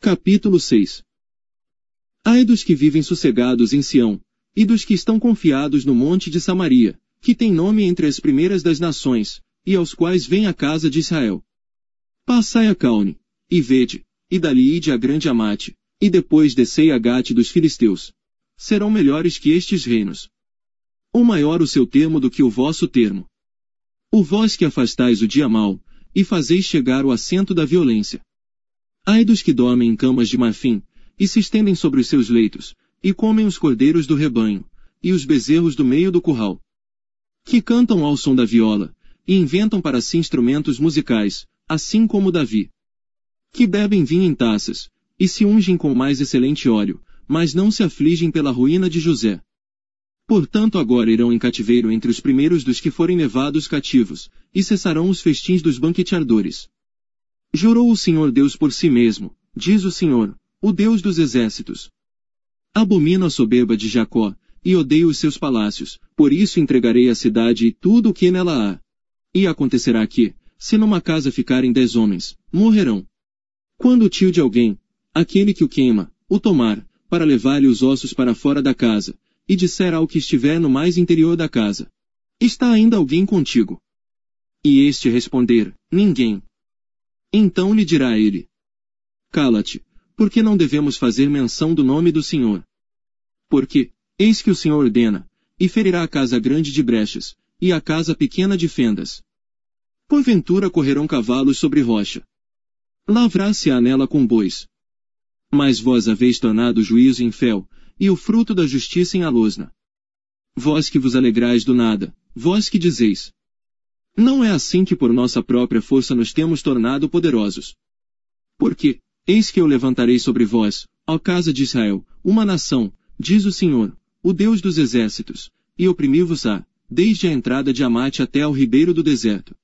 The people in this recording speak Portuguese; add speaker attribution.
Speaker 1: Capítulo 6. Ai dos que vivem sossegados em Sião, e dos que estão confiados no monte de Samaria, que tem nome entre as primeiras das nações, e aos quais vem a casa de Israel. Passai a Caune, e vede, e dali ide a grande Amate, e depois descei a Gate dos filisteus. Serão melhores que estes reinos. Ou maior o seu termo do que o vosso termo. O vós que afastais o dia mau, e fazeis chegar o assento da violência. Ai dos que dormem em camas de marfim, e se estendem sobre os seus leitos, e comem os cordeiros do rebanho, e os bezerros do meio do curral. Que cantam ao som da viola, e inventam para si instrumentos musicais, assim como Davi. Que bebem vinho em taças, e se ungem com o mais excelente óleo, mas não se afligem pela ruína de José. Portanto agora irão em cativeiro entre os primeiros dos que forem levados cativos, e cessarão os festins dos banqueteadores. Jurou o Senhor Deus por si mesmo, diz o Senhor, o Deus dos exércitos. Abomino a soberba de Jacó, e odeio os seus palácios, por isso entregarei a cidade e tudo o que nela há. E acontecerá que, se numa casa ficarem 10 homens, morrerão. Quando o tio de alguém, aquele que o queima, o tomar, para levar-lhe os ossos para fora da casa, e disser ao que estiver no mais interior da casa: está ainda alguém contigo? E este responder: ninguém. Então lhe dirá ele: cala-te, porque não devemos fazer menção do nome do Senhor. Porque, eis que o Senhor ordena, e ferirá a casa grande de brechas, e a casa pequena de fendas. Porventura correrão cavalos sobre rocha. Lavrar-se-á nela com bois. Mas vós haveis tornado o juízo em fel, e o fruto da justiça em alosna. Vós que vos alegrais do nada, vós que dizeis: não é assim que por nossa própria força nos temos tornado poderosos. Porque, eis que eu levantarei sobre vós, ó casa de Israel, uma nação, diz o Senhor, o Deus dos exércitos, e oprimi-vos-á, desde a entrada de Amate até ao ribeiro do deserto.